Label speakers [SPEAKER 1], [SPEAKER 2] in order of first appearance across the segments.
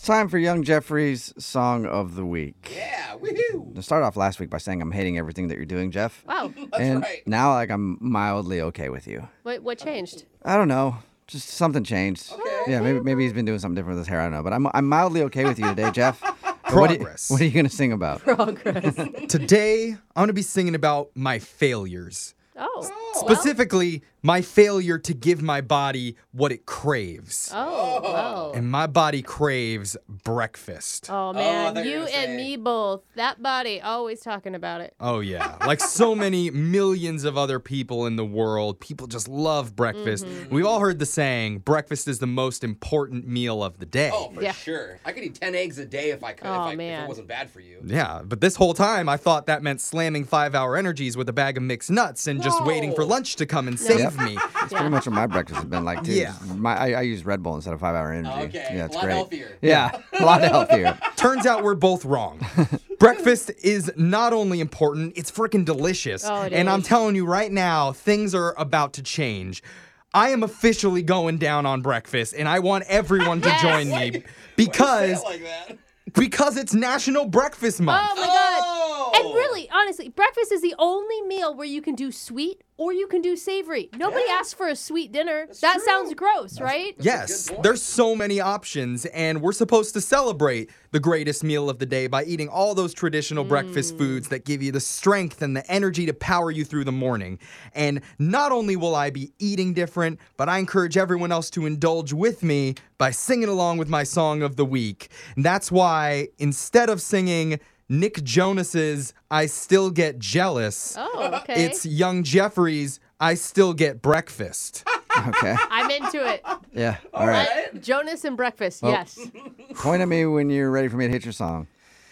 [SPEAKER 1] time for Young Jeffrey's Song of the Week.
[SPEAKER 2] Yeah, woohoo!
[SPEAKER 1] I started off last week by saying I'm hating everything that you're doing, Jeff.
[SPEAKER 3] Wow.
[SPEAKER 1] And
[SPEAKER 2] right.
[SPEAKER 1] now, I'm mildly okay with you.
[SPEAKER 3] What changed?
[SPEAKER 1] I don't know. Just something changed.
[SPEAKER 2] Okay.
[SPEAKER 1] Yeah, maybe he's been doing something different with his hair. I don't know. But I'm mildly okay with you today, Jeff.
[SPEAKER 4] Progress.
[SPEAKER 1] What are you going to sing about?
[SPEAKER 3] Progress.
[SPEAKER 4] Today, I'm going to be singing about my failures.
[SPEAKER 3] Oh.
[SPEAKER 4] Specifically, my failure to give my body what it craves.
[SPEAKER 3] Oh.
[SPEAKER 4] And my body craves breakfast.
[SPEAKER 3] Oh,
[SPEAKER 2] I
[SPEAKER 3] man.
[SPEAKER 2] thought you
[SPEAKER 3] You
[SPEAKER 2] were
[SPEAKER 3] and
[SPEAKER 2] saying-
[SPEAKER 3] me both. That body, always talking about it.
[SPEAKER 4] Oh, yeah. Like so many millions of other people in the world, people just love breakfast. We've all heard the saying, breakfast is the most important meal of the day.
[SPEAKER 2] Oh, for
[SPEAKER 3] Yeah.
[SPEAKER 2] sure. I could eat 10 eggs a day if I could,
[SPEAKER 3] Oh,
[SPEAKER 2] if
[SPEAKER 3] man.
[SPEAKER 2] it wasn't bad for you.
[SPEAKER 4] Yeah, but this whole time I thought that meant slamming 5-hour energies with a bag of mixed nuts and just waiting for
[SPEAKER 2] No.
[SPEAKER 4] lunch to come and save me.
[SPEAKER 1] That's pretty much what my breakfast has been like, too.
[SPEAKER 4] Yeah.
[SPEAKER 1] I use Red Bull instead of 5-hour energy.
[SPEAKER 2] Okay,
[SPEAKER 1] Yeah, it's
[SPEAKER 2] a lot
[SPEAKER 1] great.
[SPEAKER 2] healthier.
[SPEAKER 1] Yeah, a lot healthier.
[SPEAKER 4] Turns out we're both wrong. Breakfast is not only important, it's freaking delicious.
[SPEAKER 3] Oh, it
[SPEAKER 4] and I'm
[SPEAKER 3] is.
[SPEAKER 4] telling you right now, things are about to change. I am officially going down on breakfast, and I want everyone to
[SPEAKER 3] Yes.
[SPEAKER 4] join me
[SPEAKER 2] Why do you say
[SPEAKER 4] because
[SPEAKER 2] it like that?
[SPEAKER 4] it's National Breakfast Month.
[SPEAKER 3] Oh, my God. And really, honestly, breakfast is the only meal where you can do sweet or you can do savory. Nobody asks for a sweet dinner. That
[SPEAKER 2] true.
[SPEAKER 3] sounds gross, right?
[SPEAKER 4] Yes,
[SPEAKER 2] good point.
[SPEAKER 4] there's so many options, and we're supposed to celebrate the greatest meal of the day by eating all those traditional breakfast foods that give you the strength and the energy to power you through the morning. And not only will I be eating different, but I encourage everyone else to indulge with me by singing along with my song of the week. And that's why instead of singing Nick Jonas's I Still Get Jealous,
[SPEAKER 3] Oh, okay.
[SPEAKER 4] it's Young Jeffrey's I Still Get Breakfast.
[SPEAKER 1] Okay.
[SPEAKER 3] I'm into it.
[SPEAKER 1] Yeah. All right.
[SPEAKER 3] Jonas and breakfast,
[SPEAKER 1] Well-
[SPEAKER 3] yes.
[SPEAKER 1] Point at me when you're ready for me to hit your song.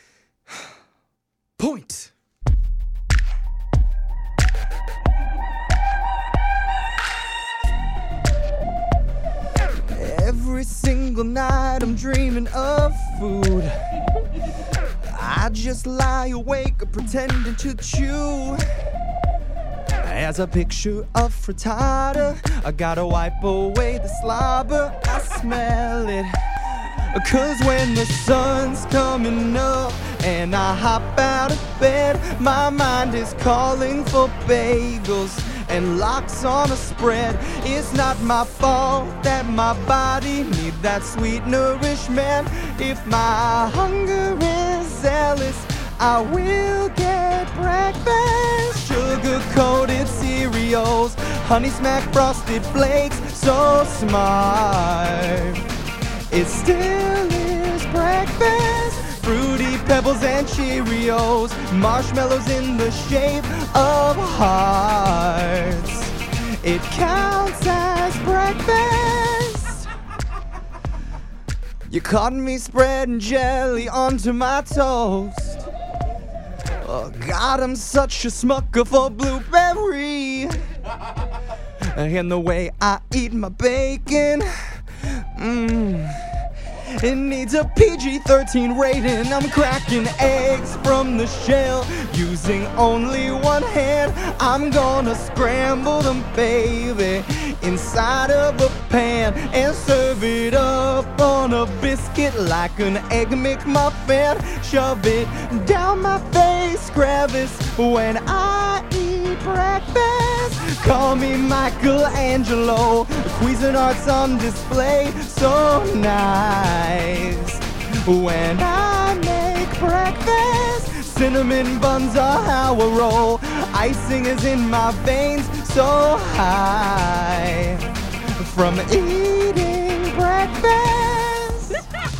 [SPEAKER 4] Point. Every single night I'm dreaming of food. I just lie awake pretending to chew. As a picture of frittata, I gotta wipe away the slobber. I smell it. 'Cause when the sun's coming up and I hop out of bed, my mind is calling for bagels and lox on a spread. It's not my fault that my body needs that sweet nourishment. If my hunger is zealous, I will get breakfast. Sugar-coated cereals, Honey Smack Frosted Flakes, so smart. It still is breakfast. Fruity Pebbles and Cheerios, marshmallows in the shape of hearts. It counts as breakfast. You caught me spreading jelly onto my toast. Oh God, I'm such a smucker for blueberry. And the way I eat my bacon, it needs a PG-13 rating. I'm cracking eggs from the shell using only one hand. I'm gonna scramble them, baby, inside of a pan and serve it up on a biscuit like an Egg McMuffin. Shove it down my face crevice when I eat breakfast. Call me Michelangelo, the Cuisinart's on display, so nice. When I make breakfast, cinnamon buns are how I roll. Icing is in my veins, so high from eating breakfast.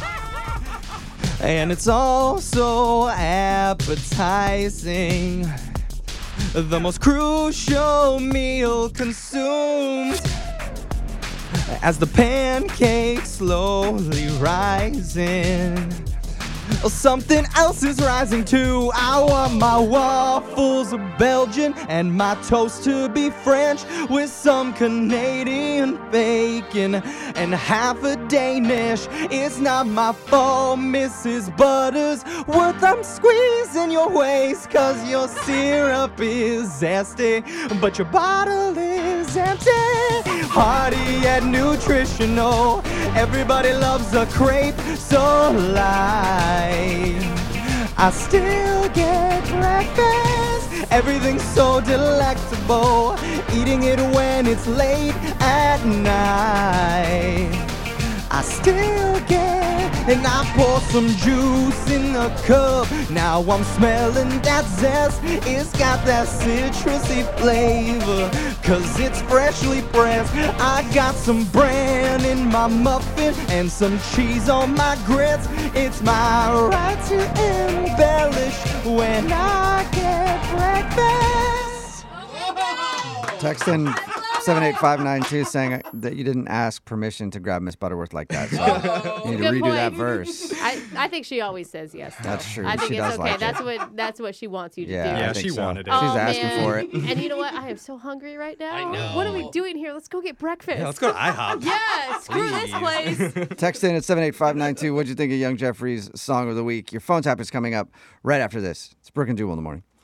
[SPEAKER 4] And it's all so appetizing. The most crucial meal consumed as the pancakes slowly rising. Something else is rising too. I want my waffles Belgian and my toast to be French with some Canadian bacon and half a Danish. It's not my fault, Mrs. Buttersworth. I'm squeezing your waist 'cause your syrup is zesty, but your bottle is is empty. Hearty yet nutritional. Everybody loves a crepe so light. I still get breakfast. Everything's so delectable. Eating it when it's late at night. I still get, and I pour some juice in a cup. Now I'm smelling that zest. It's got that citrusy flavor, 'cause it's freshly pressed. I got some bran in my muffin and some cheese on my grits. It's my right to embellish when I get breakfast.
[SPEAKER 1] Text in 78592 saying that you didn't ask permission to grab Miss Butterworth like that. So you need to
[SPEAKER 3] Good
[SPEAKER 1] redo that
[SPEAKER 3] point.
[SPEAKER 1] verse.
[SPEAKER 3] I think she always says yes. though.
[SPEAKER 1] That's true.
[SPEAKER 3] I think
[SPEAKER 1] She
[SPEAKER 3] it's
[SPEAKER 1] does
[SPEAKER 3] okay.
[SPEAKER 1] like it.
[SPEAKER 3] That's what she wants you to
[SPEAKER 1] Yeah,
[SPEAKER 3] do.
[SPEAKER 1] I
[SPEAKER 5] Yeah,
[SPEAKER 1] think
[SPEAKER 5] she
[SPEAKER 1] so.
[SPEAKER 5] wanted it.
[SPEAKER 1] She's
[SPEAKER 3] Oh,
[SPEAKER 1] asking
[SPEAKER 3] man.
[SPEAKER 1] for it.
[SPEAKER 3] And you know what? I am so hungry right now.
[SPEAKER 2] I know.
[SPEAKER 3] What are we doing here? Let's go get breakfast.
[SPEAKER 5] Yeah, let's go to IHOP.
[SPEAKER 3] Yeah, screw this place.
[SPEAKER 1] Text in at 78592. What'd you think of Young Jeffrey's Song of the Week? Your phone tap is coming up right after this. It's Brooke and Jewel in the morning.